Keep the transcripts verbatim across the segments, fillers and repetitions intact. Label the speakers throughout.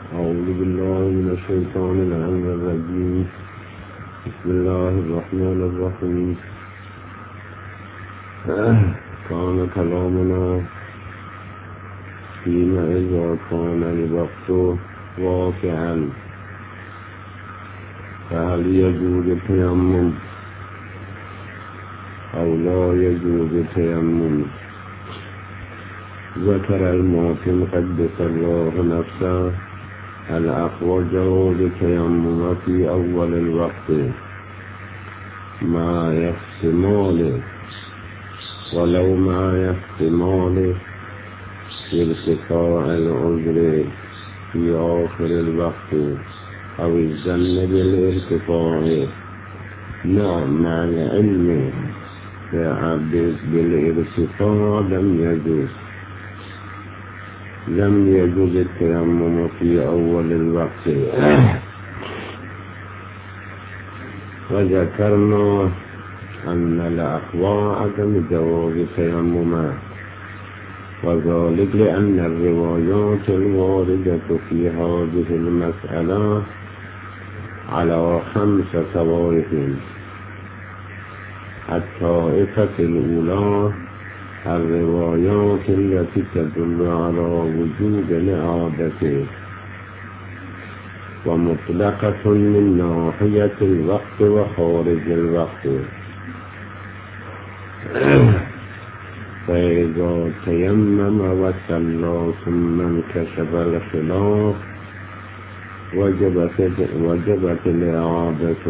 Speaker 1: أعوذ بالله من الشيطان اللعين الرجيم. بسم الله الرحمن الرحيم. كان كلامنا فيما إذا كان الوقت واقعا فهل يجوز التيمم أو لا يجوز التيمم. ذكر الماتن قدس الله نفسه الأخوة جواز التيمم في أول الوقت مع احتمال ولو مع احتمال ارتفاع العذر في آخر الوقت أو الظن بالارتفاع. نعم، مع العلم بالارتفاع لم يجوز لم يجوز التيمم في أول الوقت. وذكرنا أن الأقوى عدم جواز التيمم، وذلك لأن الروايات الواردة في هذه المسألة على خمس طوائف. الطائفة الأولى الروايات التي تدل على وجوب الإعادة ومطلقة من ناحية الوقت وخارج الوقت. فإذا تيمم وصلى ثم انكشف الخلاف وجبت وجبت الإعادة،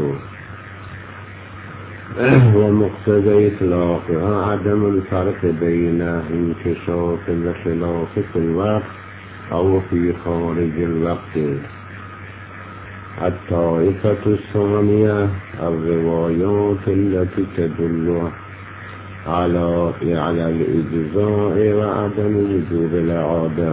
Speaker 1: ومقتضى إطلاقها عدم الفرق بين انكشاف الخلاف في الوقت أو في خارج الوقت. الطائفة الثانية الروايات التي تدل على على الإجزاء وعدم وجوب الإعادة،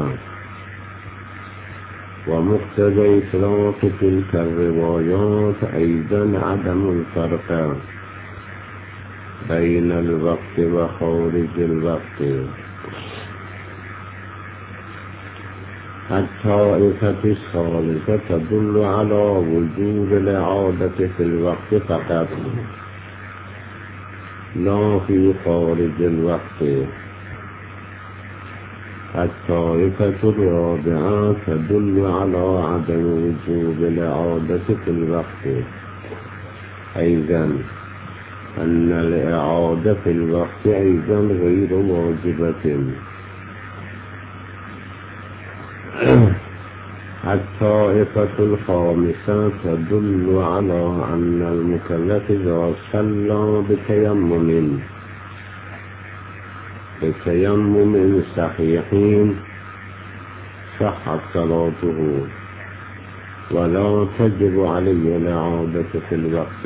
Speaker 1: ومقتضى إطلاق تلك الروايات أيضا عدم الفرق بين الوقت وخارج الوقت. الطائفة الثالثة تدل على وجوب الإعادة في الوقت فقط لا في خارج الوقت. الطائفة الرابعة تدل على عدم وجوب الإعادة في الوقت، أيضا أن الإعادة في الوقت أيضا غير واجبة. الطائفة الخامسة تدل على أن المكلف إذا صلى بتيمم بتيمم صحيح صحت صلاته ولا تجب عليه الإعادة في الوقت.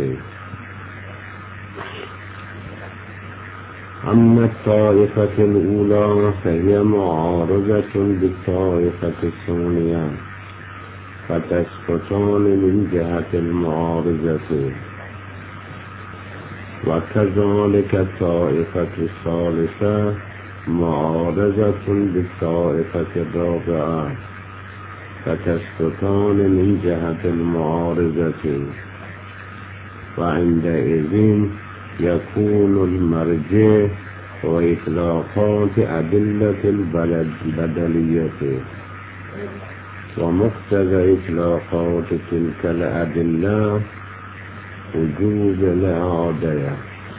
Speaker 1: أما الطائفة الأولى فهي معارضة بالطائفة الثانية فتسقطان من جهة المعارضة. وكذلك الطائفة الثالثة معارضة بالطائفة الرابعة فتسقطان من جهة المعارضة. وعندئذ يكون المرجع وإطلاقات أدلة البدلية، ومقتضى إطلاقات تلك الأدلة وجوب الإعادة.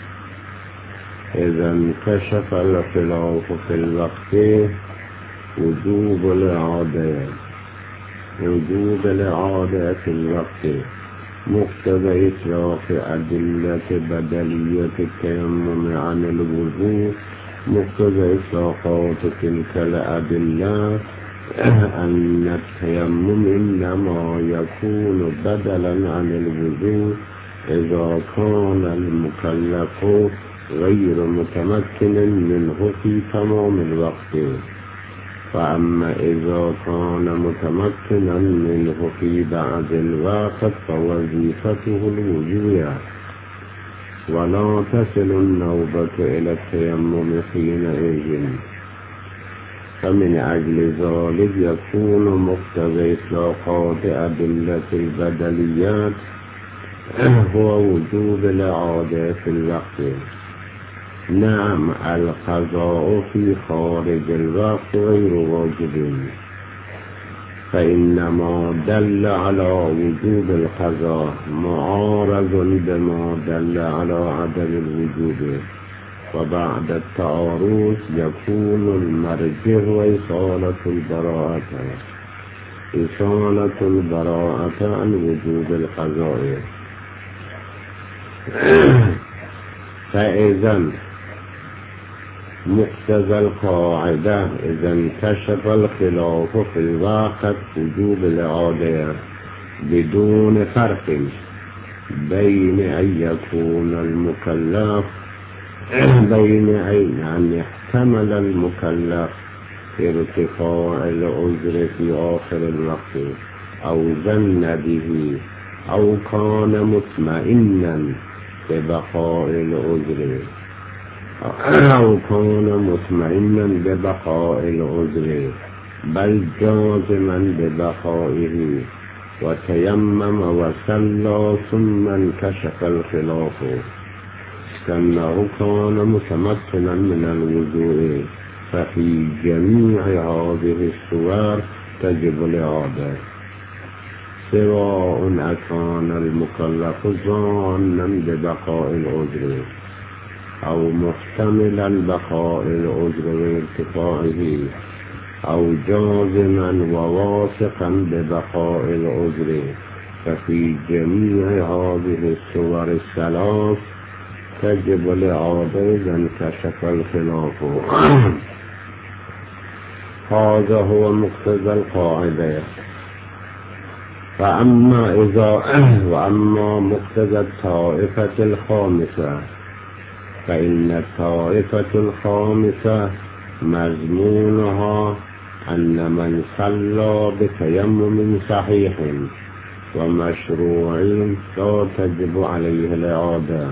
Speaker 1: إذا انكشف الخلاف في الوقت وجوب الإعادة وجوب الإعادة في الوقت مقتضى إطلاق أدلة بدلية التيمم عن الوضوء. مقتضى إطلاقات تلك الأدلة أن التيمم إنما يكون بدلا عن الوضوء إذا كان المكلف غير متمكن منه في تمام الوقت. فأما إذا كان متمكنا منه في بعض الوقت فوظيفته الوضوء ولا تصل النوبة إلى التيمم حينئذ. فمن أجل ذلك يكون مقتضى إطلاقات أدلة البدليات هو وجوب الإعادة في الوقت. نعم، القضاء في خارج الوقت غير واجب، فإنما دل على وجوب القضاء معارض بما دل على عدم الوجوب، وبعد التعارض يكون المرجع وإصالة البراءة إصالة البراءة عن وجوب القضاء. فإذا مقتضى القاعدة إذا انكشف الخلاف في الواقع وجوب الإعادة بدون فرق بين أن يكون المكلف بين أن يحتمل المكلف ارتفاع العذر في آخر الوقت أو ظن به أو كان مطمئنا ببقاء العذر أو كان مطمئنا ببقاء العذر بل جازما ببقائه وتيمم وصلى ثم انكشف الخلاف كأنه كان متمكنا من الوضوء، ففي جميع هذه الصور تجب الإعادة، سواء أكان المكلف ظانا ببقاء العذر أو محتملا بقاء العذر وارتفاعه أو جازما وواثقا ببقاء العذر، ففي جميع هذه الصور الثلاث تجب الإعادة إذا انكشف الخلاف. هذا هو مقتضى القاعدة. فأما إذا وأما مقتضى الطائفة الخامسة فإن الطائفة الخامسة مضمونها أن من صلى بتيمم صحيح ومشروع لا تجب عليه الإعادة،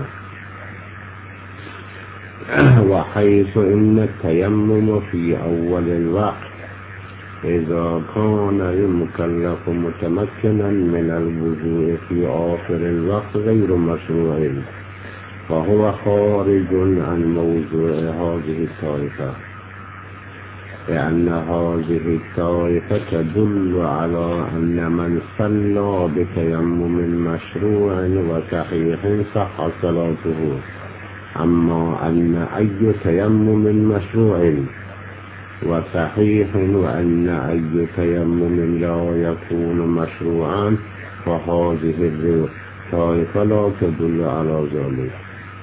Speaker 1: وحيث إن التيمم في أول الوقت إذا كان المكلف متمكنا من الوضوء في آخر الوقت غير مشروع، فهو خارج عن موضوع هذه الطائفة، لأن هذه الطائفة تدل على أن من صلى بتيمم مشروع وصحيح صح صلاته، أما أن أي تيمم مشروع وصحيح وأن أي تيمم لا يكون مشروعا فهذه الطائفة لا تدل على ذلك،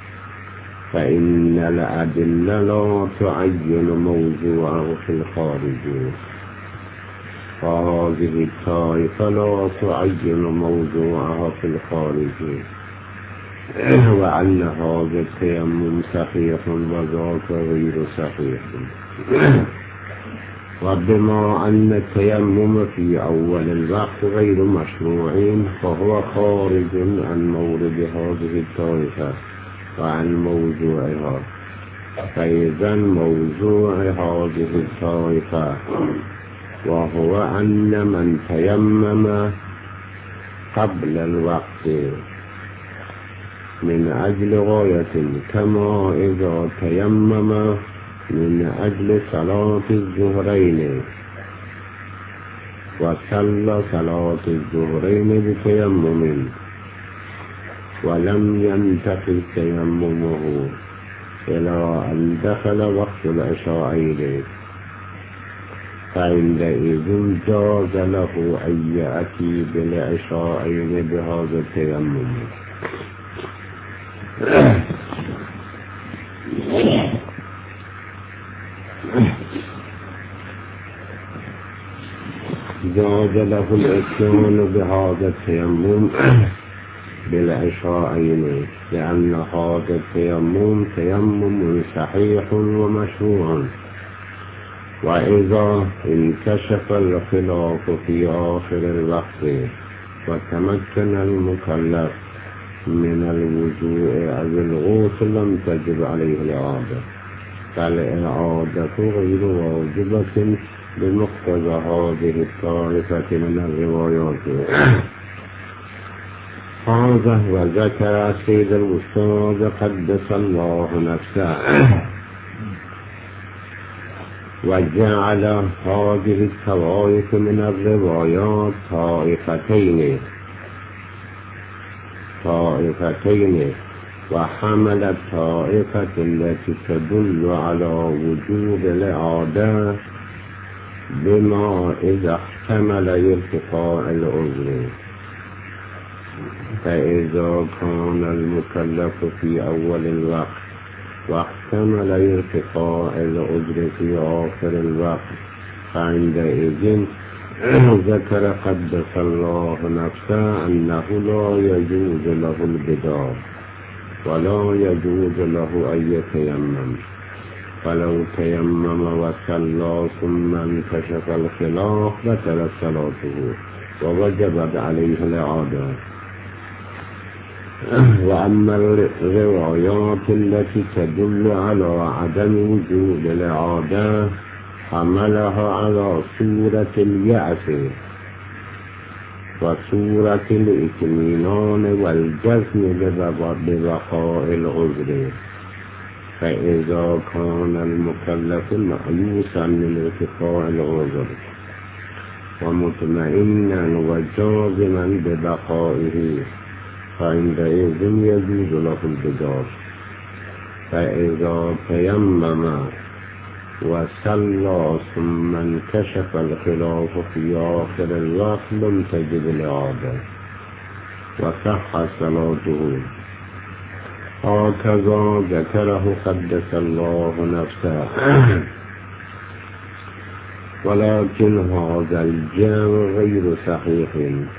Speaker 1: فإن الأدلة لا تعين موضوعه في الخارج، فهذه الطائفة لا تعين موضوعها في الخارج، وأن هذا التيمم صحيح وذاك غير صحيح. وبما أن التيمم في أول الوقت غير مشروع فهو خارج عن مورد هذه الطائفة وعن موضوعها، فإذا موضوع هذه الطائفة وهو أن من تيمم قبل الوقت من أجل غاية كما إذا تيمم من أجل صلاة الظهرين وصلى صلاة الظهرين بتيمم ولم ينتقل تيممه إلى أن دخل وقت العشاءين، فعندئذ جاز له أن يأتي بالعشاءين بهذا التيمم. جاز له الاتيان بهذا التيمم بالعشاءين، لأن هذا التيمم تيمم صحيح ومشروع. وإذا انكشف الخلاف في آخر الوقت وتمكن المكلف من الوضوء أو الغسل لم تجب عليه الإعادة، فالإعادة غير واجبة بمقتضى هذه الطائفة من الروايات. هذا وذكر السيد الأستاذ قدس الله نفسه وجعل هذه الطوائف من الروايات طائفتين طائفتين وحمل الطائفة التي تدل على وجوب الإعادة بما إذا احتمل ارتفاع العذر، فإذا كان المكلف في أول الوقت واحتمل ارتفاع العذر في آخر الوقت فعندئذ ذكر قدس الله نفسه أنه لا يجوز له البدار ولا يجوز له أن يتيمم، فلو تيمم وصلى ثم انكشف الخلاف بطلت صلاته ووجبت عليه الإعادة. وأما الروايات التي تدل على عدم وجود الإعادة حملها على صورة اليأس وصورة الإطمئنان والجزم ببقاء العذر، فإذا كان المكلف مأيوسا من ارتفاع العذر ومطمئنا وجازما ببقائه فعندئذ يجوز له البدار. فإذا تيمم وصلى ثم انكشف الخلاف في آخر الوقت لم تجد الإعادة وصح صلاته. هكذا ذكره قدس الله نفسه. ولكن هذا الجمع غير صحيح،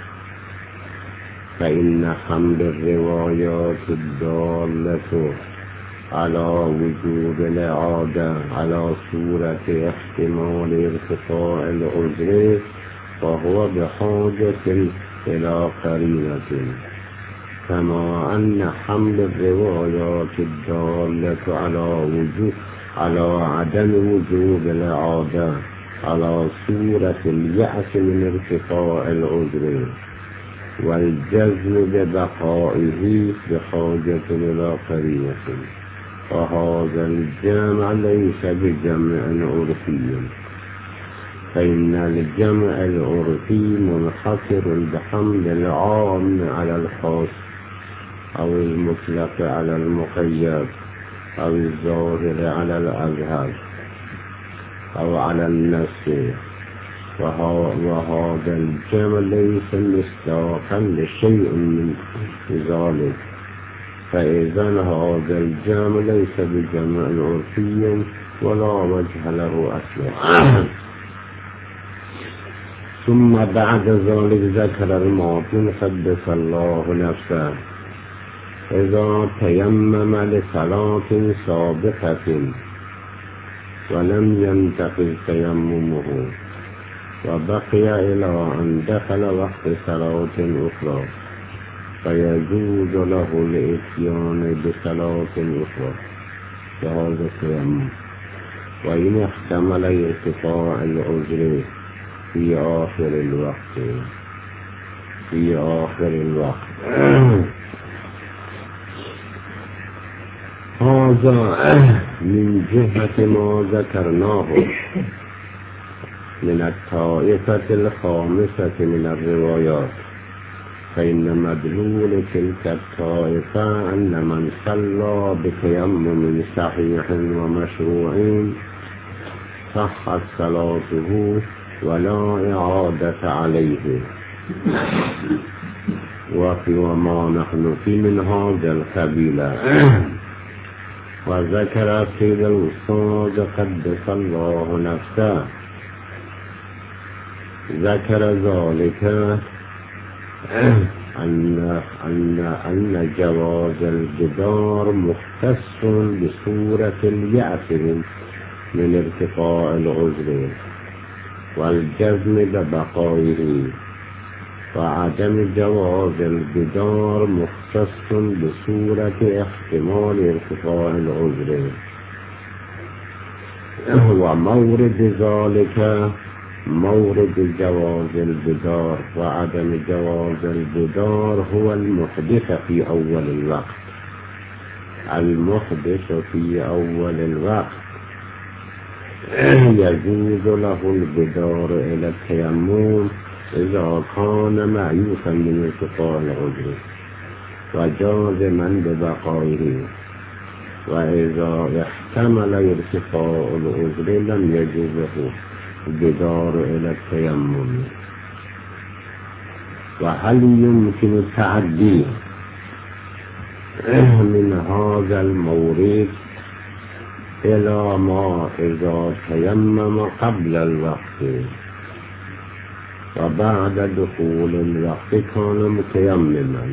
Speaker 1: فإن حمل الروايات الدالة على وجوب الإعادة على صورة احتمال ارتفاع العذر فهو بحاجة إلى قرينة، كما أن حمل الروايات الدالة على وجوب على عدم وجوب الإعادة على صورة اليأس من ارتفاع العذر والجزم ببقائه بحاجة إلى قرينة، وهذا الجمع ليس بجمع عرفي، فإن الجمع العرفي منحصر بحمل العام على الخاص أو المطلق على المقيد أو الظاهر على الأظهر أو على النص، وهذا الجمع ليس مصداقا لشيء من ذلك، فإذا هذا الجمع ليس بجمع عرفي ولا وجه له أصلا. ثم بعد ذلك ذكر المعطي قدس الله نفسه إذا تيمم لصلاة سابقة ولم ينتقل تيممه وبقي إلى أن دخل وقت صلاة أخرى فيجوز له الإتيان بصلاة أخرى بهذا التيمم، وإن احتمل ارتفاع العذر في آخر الوقت في آخر الوقت. هذا من جهة ما ذكرناه من الطائفة الخامسة من الروايات، فإن مدلول تلك الطائفة أن من صلى بتيمم صحيح ومشروع صحت صلاته ولا إعادة عليه، وفي وما نحن في من هذا القبيل. وذكر سيد الأستاذ قدس الله نفسه ذكر ذلك أن أن أن جواز الجدار مختص بصورة اليأس من ارتفاع العذر والجزم ببقائه، وعدم جواز الجدار مختص بصورة احتمال ارتفاع العذر ومورد ذلك مورد جواز البدار وعدم جواز البدار هو المحدث في أول الوقت. المحدث في أول الوقت يجوز له البدار إلى التيمم إذا كان معيوفا من ارتفاع العذر وجازما ببقائه، وإذا احتمل ارتفاع العذر لم يجوز له البدار إلى التيمم. وهل يمكن التعدي من هذا المورد إلى ما إذا تيمم قبل الوقت وبعد دخول الوقت كان متيمما؟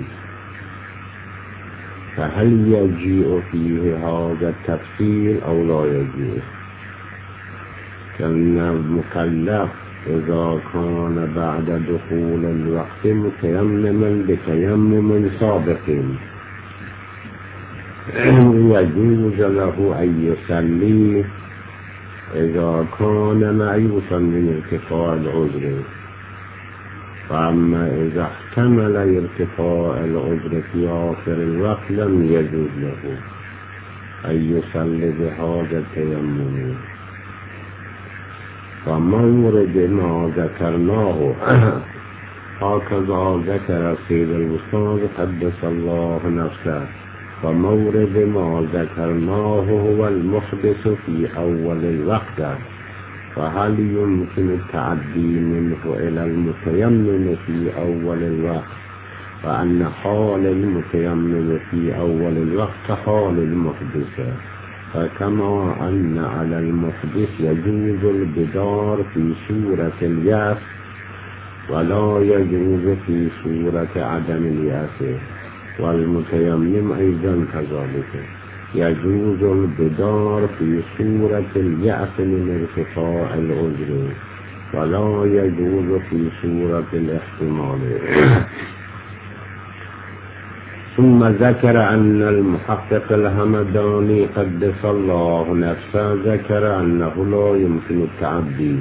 Speaker 1: فهل يجيء فيه هذا التفصيل أو لا يجيء؟ كان المكلف إذا كان بعد دخول الوقت متيمما بتيمم سابق يجوز له أن يصلي إذا كان معيوفا من ارتفاع العذر. فأما إذا احتمل ارتفاع العذر في آخر الوقت لم يجوز له أن يصلي بهذا التيمم. ومورد ما ذكرناه هكذا ذكر السيد الأستاذ قدس الله نفسه. ومورد ما ذكرناه هو المحدث في أول الوقت. فهل يمكن التعدي منه إلى المتيمم في أول الوقت، وأن حال المتيمم في أول الوقت حال المحدث؟ فكما أن على المحدث يجوز البدار في سورة اليأس ولا يجوز في سورة عدم اليأس، والمتيمم أيضا كذلك يجوز البدار في سورة اليأس من ارتفاع العذر ولا يجوز في سورة الاحتمال. ثم ذكر أن المحقق الهمداني قدس الله نفسه ذكر أنه لا يمكن التعدي،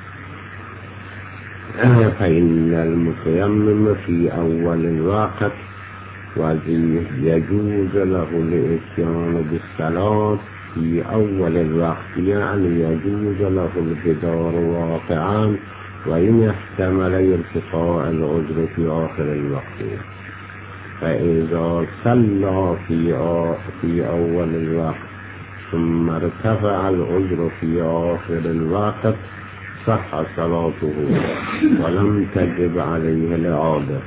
Speaker 1: فإن المتيمم في أول الوقت وذي يجوز له الاتيان بالصلاة في أول الوقت، يعني يجوز له البدار واقعا وإن احتمل ارتفاع العذر في آخر الوقت. فإذا صلى في في أول الوقت ثم ارتفع العذر في آخر الوقت صح صلاته ولم تجب عليه الإعادة.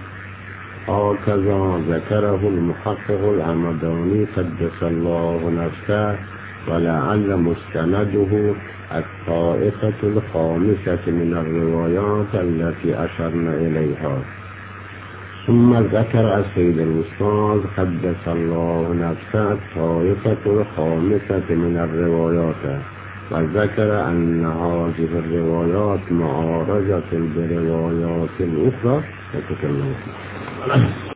Speaker 1: هكذا ذكره المحقق الهمداني قدس الله نفسه، ولعل مستنده الطائفة الخامسة من الروايات التي أشرنا إليها. ثم ذكر السيد الأستاذ قدس الله نفسه الطائفة الخامسة من الروايات، وذكر أن هذه الروايات معارضة بروايات الأخرى.